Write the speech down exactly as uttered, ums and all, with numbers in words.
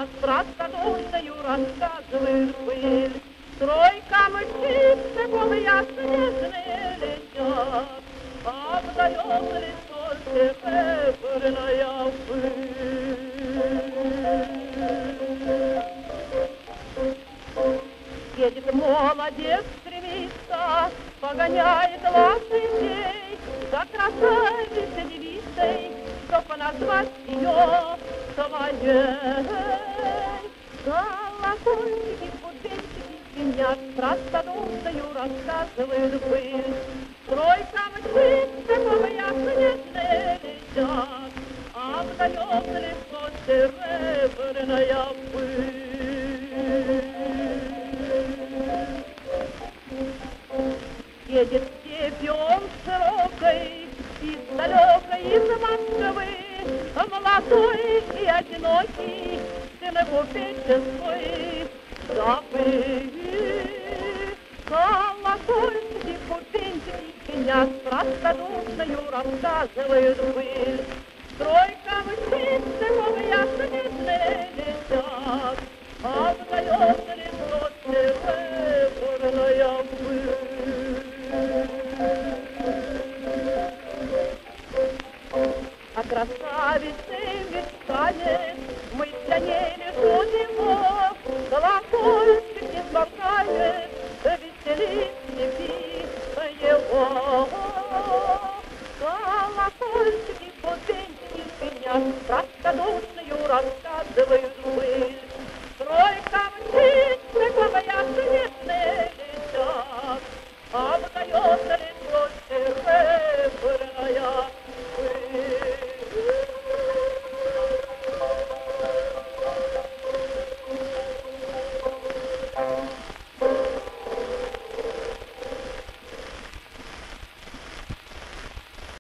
нас простодушную рассказывает пыль. Тройка мчится, голые снежные летят, обдает лицо сехерная пыль. Едет молодец стремится, погоняет лошадей, за красавицей девицей, чтобы назвать ее своей. Колокольчики, бубенчики звенят, простодушную рассказывает пыль. Тройка мчится, голые снежные летят, обдает лицо серебряная пыль. Едет степью он широкой, из далекой, из Москвы, молодой и одинокий, сын купеческой забыл. Колокольчики, бубенчики звенят, простодушную рассказывают пыль. Тройка мчится, голые снежные летят, обдает лицо серебряная пыль. А красавицы мечтает, мы для ней лишь его, колокольчики сболтает, веселит степи его. Колокольчики, бубенчики звенят, простодушную рассказывают